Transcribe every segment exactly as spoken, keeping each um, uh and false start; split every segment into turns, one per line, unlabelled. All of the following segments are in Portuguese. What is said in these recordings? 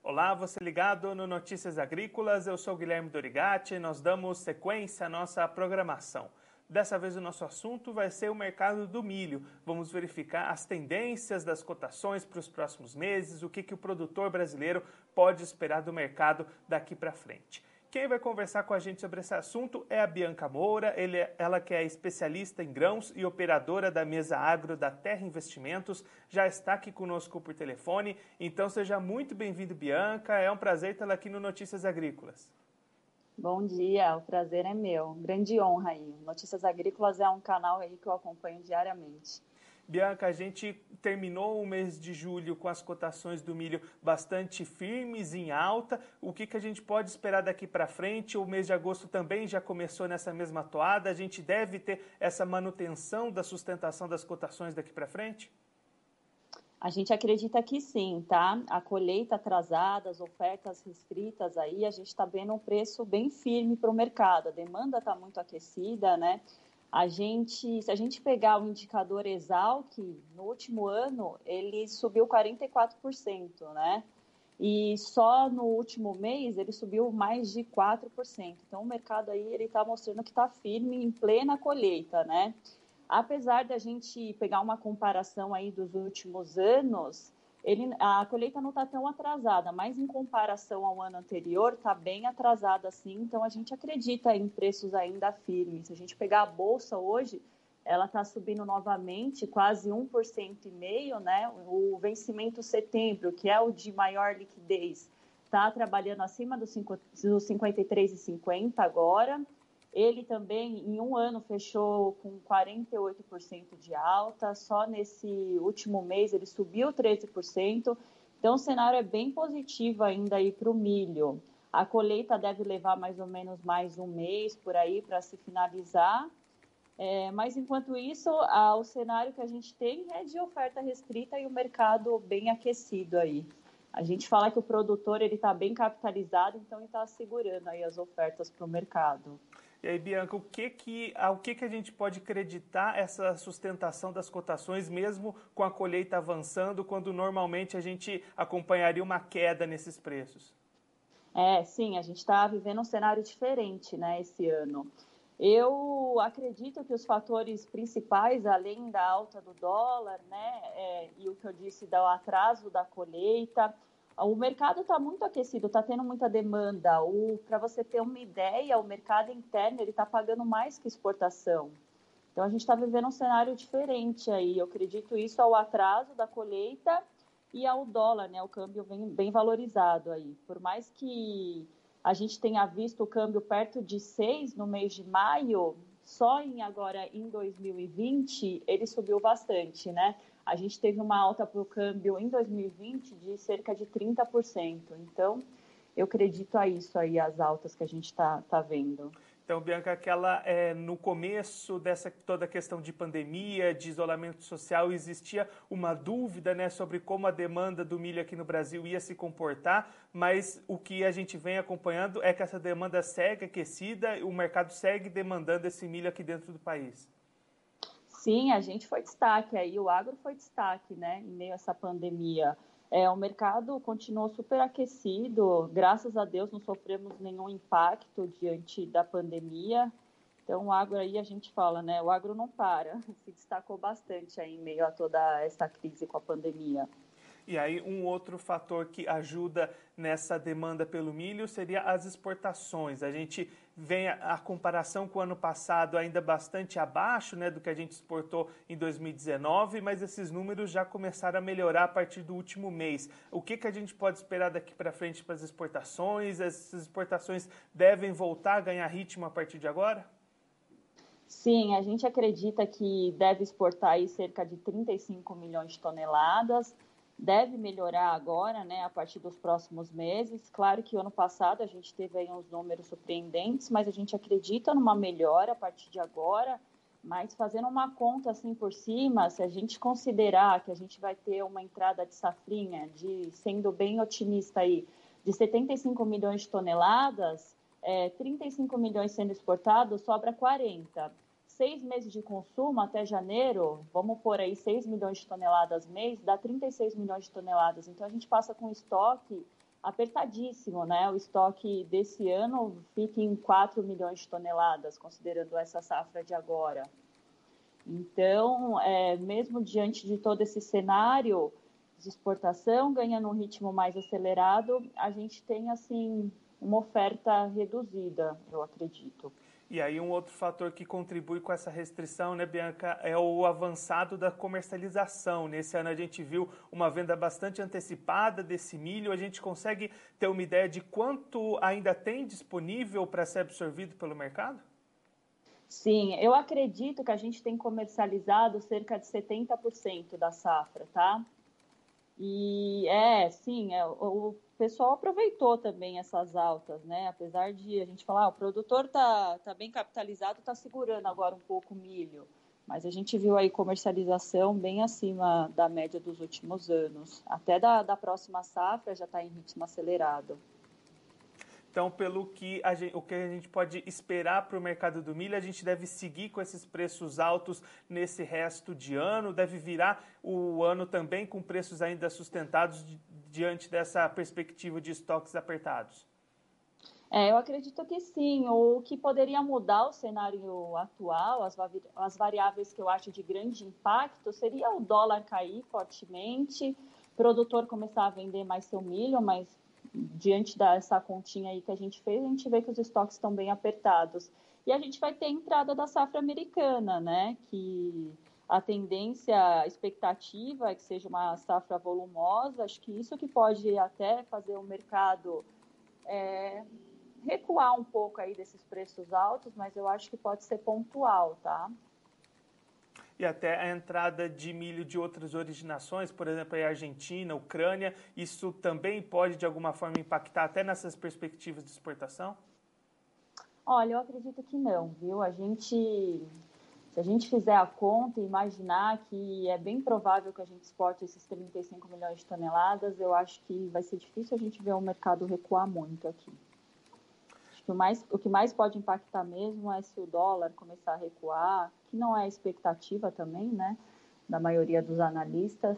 Olá, você ligado no Notícias Agrícolas, eu sou Guilherme Dorigatti e nós damos sequência à nossa programação. Dessa vez o nosso assunto vai ser o mercado do milho. Vamos verificar as tendências das cotações para os próximos meses, o que, que o produtor brasileiro pode esperar do mercado daqui para frente. Quem vai conversar com a gente sobre esse assunto é a Bianca Moura, ele, ela que é especialista em grãos e operadora da mesa agro da Terra Investimentos, já está aqui conosco por telefone, então seja muito bem-vindo, Bianca, é um prazer tê-la aqui no Notícias Agrícolas.
Bom dia, o prazer é meu, grande honra aí. Notícias Agrícolas é um canal aí que eu acompanho diariamente.
Bianca, a gente terminou o mês de julho com as cotações do milho bastante firmes, em alta. O que, que a gente pode esperar daqui para frente? O mês de agosto também já começou nessa mesma toada. A gente deve ter essa manutenção da sustentação das cotações daqui para frente?
A gente acredita que sim, tá? A colheita atrasada, as ofertas restritas aí, a gente está vendo um preço bem firme para o mercado. A demanda está muito aquecida, né? A gente, se a gente pegar o indicador Exalc, no último ano, ele subiu quarenta e quatro por cento, né? E só no último mês ele subiu mais de quatro por cento. Então, o mercado aí ele está mostrando que está firme em plena colheita, né? Apesar da gente pegar uma comparação aí dos últimos anos, ele, a colheita não está tão atrasada, mas em comparação ao ano anterior, está bem atrasada sim, então a gente acredita em preços ainda firmes. Se a gente pegar a Bolsa hoje, ela está subindo novamente quase um por cento e meio, né? O vencimento setembro, que é o de maior liquidez, está trabalhando acima dos cinquenta e três reais e cinquenta centavos agora. Ele também, em um ano, fechou com quarenta e oito por cento de alta, só nesse último mês ele subiu treze por cento, então o cenário é bem positivo ainda aí para o milho. A colheita deve levar mais ou menos mais um mês por aí para se finalizar, é, mas enquanto isso, a, o cenário que a gente tem é de oferta restrita e o mercado bem aquecido aí. A gente fala que o produtor ele está bem capitalizado, então ele está segurando aí as ofertas para o mercado.
E aí, Bianca, o que que, ao que, que a gente pode acreditar essa sustentação das cotações, mesmo com a colheita avançando, quando normalmente a gente acompanharia uma queda nesses preços?
É, sim, a gente está vivendo um cenário diferente, né, esse ano. Eu acredito que os fatores principais, além da alta do dólar, né, é, e o que eu disse do atraso da colheita, o mercado está muito aquecido, está tendo muita demanda. Para você ter uma ideia, o mercado interno ele está pagando mais que exportação. Então, a gente está vivendo um cenário diferente aí. Eu acredito isso ao atraso da colheita e ao dólar, né? O câmbio vem bem valorizado aí. Por mais que a gente tenha visto o câmbio perto de seis no mês de maio, só em agora em dois mil e vinte ele subiu bastante, né? A gente teve uma alta para o câmbio em dois mil e vinte de cerca de trinta por cento. Então, eu acredito a isso aí, as altas que a gente está tá vendo.
Então, Bianca, aquela, é, no começo dessa toda a questão de pandemia, de isolamento social, existia uma dúvida, né, sobre como a demanda do milho aqui no Brasil ia se comportar, mas o que a gente vem acompanhando é que essa demanda segue aquecida, o mercado segue demandando esse milho aqui dentro do país.
Sim, a gente foi destaque aí, o agro foi destaque, né, em meio a essa pandemia. É, o mercado continuou super aquecido, graças a Deus não sofremos nenhum impacto diante da pandemia. Então, o agro aí a gente fala, né, o agro não para, se destacou bastante aí em meio a toda essa crise com a pandemia.
E aí, um outro fator que ajuda nessa demanda pelo milho seria as exportações. A gente vê a, a comparação com o ano passado ainda bastante abaixo, né, do que a gente exportou em dois mil e dezenove, mas esses números já começaram a melhorar a partir do último mês. O que, que a gente pode esperar daqui para frente para as exportações? Essas exportações devem voltar a ganhar ritmo a partir de agora?
Sim, a gente acredita que deve exportar aí cerca de trinta e cinco milhões de toneladas. Deve melhorar agora, né, a partir dos próximos meses. Claro que o ano passado a gente teve aí uns números surpreendentes, mas a gente acredita numa melhora a partir de agora. Mas fazendo uma conta assim por cima, se a gente considerar que a gente vai ter uma entrada de safrinha, de, sendo bem otimista aí, de setenta e cinco milhões de toneladas, é, trinta e cinco milhões sendo exportados, sobra quarenta. Seis meses de consumo até janeiro, vamos pôr aí seis milhões de toneladas mês, dá trinta e seis milhões de toneladas. Então, a gente passa com estoque apertadíssimo, né? O estoque desse ano fica em quatro milhões de toneladas, considerando essa safra de agora. Então, é, mesmo diante de todo esse cenário de exportação, ganhando um ritmo mais acelerado, a gente tem, assim, uma oferta reduzida, eu acredito.
E aí um outro fator que contribui com essa restrição, né, Bianca, é o avançado da comercialização. Nesse ano a gente viu uma venda bastante antecipada desse milho. A gente consegue ter uma ideia de quanto ainda tem disponível para ser absorvido pelo mercado?
Sim, eu acredito que a gente tem comercializado cerca de setenta por cento da safra, tá? E é, sim, é, o pessoal aproveitou também essas altas, né? Apesar de a gente falar, ah, o produtor tá, tá bem capitalizado, tá segurando agora um pouco o milho. Mas a gente viu aí comercialização bem acima da média dos últimos anos. Até da, da próxima safra já está em ritmo acelerado.
Então, pelo que a gente, o que a gente pode esperar para o mercado do milho, a gente deve seguir com esses preços altos nesse resto de ano, deve virar o ano também com preços ainda sustentados di, diante dessa perspectiva de estoques apertados.
É, eu acredito que sim. O que poderia mudar o cenário atual, as, as variáveis que eu acho de grande impacto, seria o dólar cair fortemente, o produtor começar a vender mais seu milho, mas diante dessa continha aí que a gente fez, a gente vê que os estoques estão bem apertados. E a gente vai ter a entrada da safra americana, né? Que a tendência, a expectativa é que seja uma safra volumosa. Acho que isso que pode até fazer o mercado é, recuar um pouco aí desses preços altos, mas eu acho que pode ser pontual, tá?
E até a entrada de milho de outras originações, por exemplo, a Argentina, Ucrânia, isso também pode, de alguma forma, impactar até nessas perspectivas de exportação?
Olha, eu acredito que não, viu? A gente, se a gente fizer a conta e imaginar que é bem provável que a gente exporte esses trinta e cinco milhões de toneladas, eu acho que vai ser difícil a gente ver o mercado recuar muito aqui. O, mais, o que mais pode impactar mesmo é se o dólar começar a recuar, que não é expectativa também, né, da maioria dos analistas.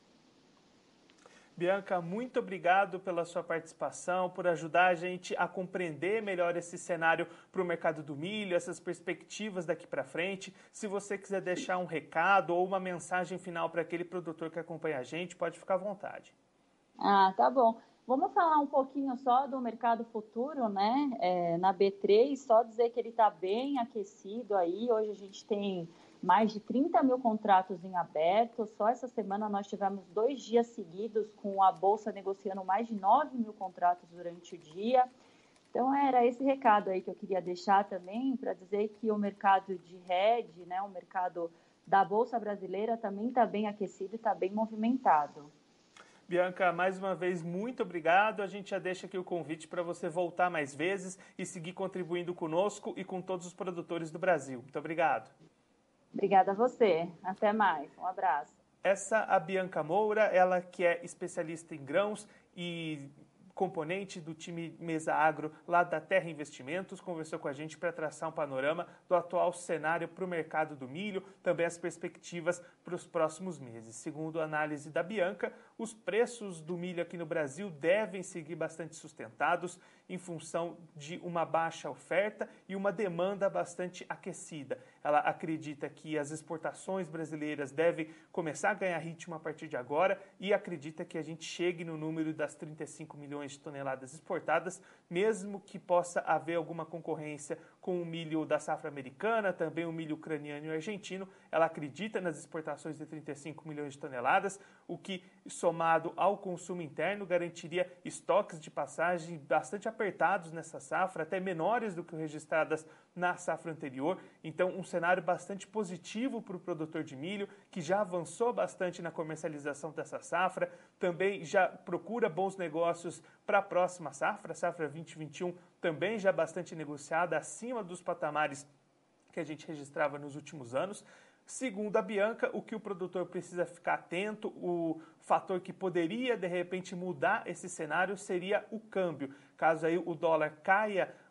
Bianca, muito obrigado pela sua participação, por ajudar a gente a compreender melhor esse cenário para o mercado do milho, essas perspectivas daqui para frente. Se você quiser deixar um recado ou uma mensagem final para aquele produtor que acompanha a gente, pode ficar à vontade.
Ah, tá bom. Vamos falar um pouquinho só do mercado futuro, né? É, na B três, só dizer que ele está bem aquecido aí. Hoje a gente tem mais de trinta mil contratos em aberto. Só essa semana nós tivemos dois dias seguidos com a Bolsa negociando mais de nove mil contratos durante o dia. Então, era esse recado aí que eu queria deixar também, para dizer que o mercado de hedge, né, o mercado da Bolsa brasileira também está bem aquecido e está bem movimentado.
Bianca, mais uma vez, muito obrigado. A gente já deixa aqui o convite para você voltar mais vezes e seguir contribuindo conosco e com todos os produtores do Brasil. Muito obrigado.
Obrigada a você. Até mais. Um abraço.
Essa a Bianca Moura, ela que é especialista em grãos e componente do time Mesa Agro lá da Terra Investimentos, conversou com a gente para traçar um panorama do atual cenário para o mercado do milho, também as perspectivas para os próximos meses. Segundo a análise da Bianca, os preços do milho aqui no Brasil devem seguir bastante sustentados em função de uma baixa oferta e uma demanda bastante aquecida. Ela acredita que as exportações brasileiras devem começar a ganhar ritmo a partir de agora e acredita que a gente chegue no número das trinta e cinco milhões de toneladas exportadas, mesmo que possa haver alguma concorrência com o milho da safra americana, também o milho ucraniano e argentino. Ela acredita nas exportações de trinta e cinco milhões de toneladas, o que, somado ao consumo interno, garantiria estoques de passagem bastante apertados nessa safra, até menores do que registradas na safra anterior. Então, um cenário bastante positivo para o produtor de milho, que já avançou bastante na comercialização dessa safra, também já procura bons negócios para a próxima safra, a safra vinte e vinte e um, também já bastante negociada, acima dos patamares que a gente registrava nos últimos anos. Segundo a Bianca, o que o produtor precisa ficar atento, o fator que poderia, de repente, mudar esse cenário seria o câmbio. Caso aí o dólar caia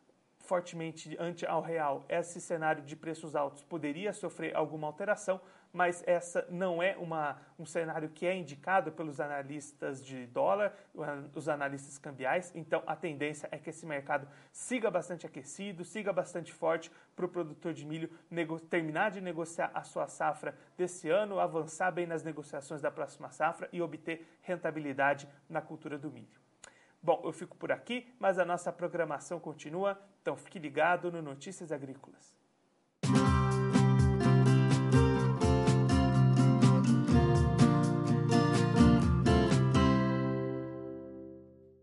fortemente ante ao real, esse cenário de preços altos poderia sofrer alguma alteração, mas essa não é uma, um cenário que é indicado pelos analistas de dólar, os analistas cambiais. Então, a tendência é que esse mercado siga bastante aquecido, siga bastante forte para o produtor de milho terminar de negociar a sua safra desse ano, avançar bem nas negociações da próxima safra e obter rentabilidade na cultura do milho. Bom, eu fico por aqui, mas a nossa programação continua, então fique ligado no Notícias Agrícolas.